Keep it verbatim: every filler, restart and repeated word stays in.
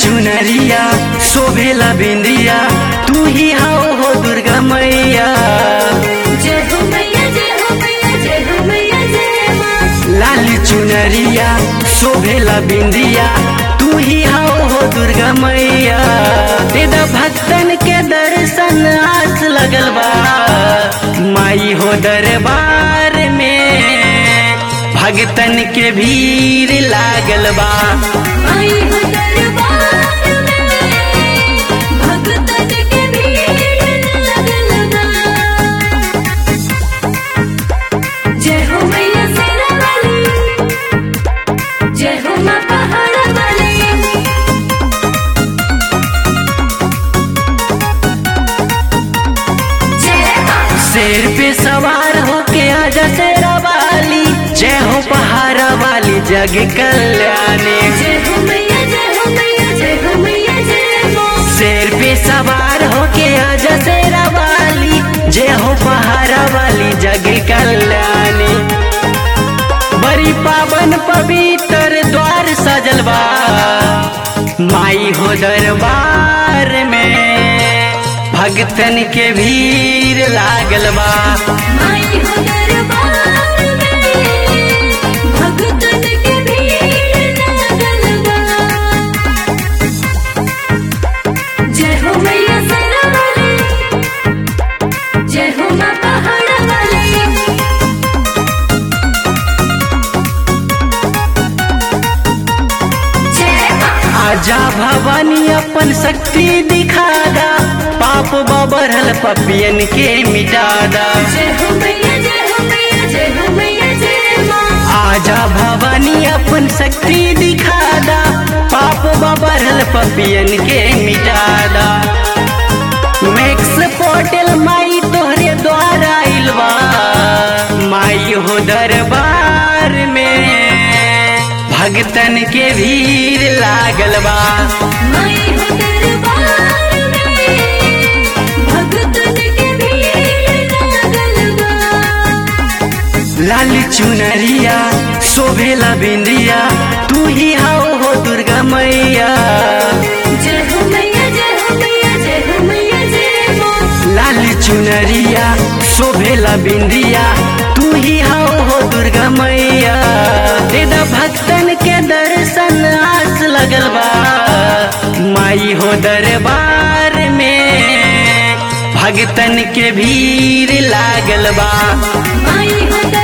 चुनरिया शोभेला बिंदिया तू ही हाओ हो दुर्गा मैया। जय हो मैया जय हो मैया जय हो मैया जय माँ। लाली चुनरिया शोभेला बिंदिया तू ही हाओ हो दुर्गा मैया। तेरा भक्तन के दर्शन आस लगल बा माई हो दरबार में भक्तन के भीड़ लागल बा। माई हो दरबार में भक्तन के भीड़ लागल बा। जय हो मैया शेरा वाली जय हो माँ पहाड़ वाली। जय माँ। शेर पे सवार होके आजा शेरा वाली जय हो पहाड़ वाली जग कल्याणी। जय हो मैया जय हो मैया जय हो मैया जय माँ। शेर पे सवार होके आजा शेरा वाली जय हो पहाड़ वाली जग कल्याणी। बड़ी पावन पवित्र द्वार सजल बा माई हो दरबार में भक्तन के भीड़ लागल बा। माई हो दरबार में भक्तन के भीड़ लागल बा। जय हो मैया शेरा वाली जय हो माँ पहाड़ वाली। जय माँ। आजा भवानी अपन शक्ति दिखादा पाप बबरल पपियन के मिटादा। जय हो मैया जय हो मैया जय हो मैया जय माँ। आजा भवानी अपन शक्ति दिखादा पाप बबरल पपियन के मिटादा। मैक्स पोर्टल माई तोहरे द्वारा आइलबा माई हो दरबार में भक्तन के भीड़ लागल बा। माई हो दरबार में भक्तन के भीड़ लागल बा। लाली चुनरिया शोभेला बिंदिया तू ही हाओ हो दुर्गा मैया। जय हो मैया जय हो मैया जय हो मैया जय माँ। लाली चुनरिया शोभेला बिंदिया तू ही हाओ हो दुर्गा मैया। तेरा भक्तन के दर्शन आस लगल बा माई हो दरबार में भक्तन के भीड़ लागल बा। माई हो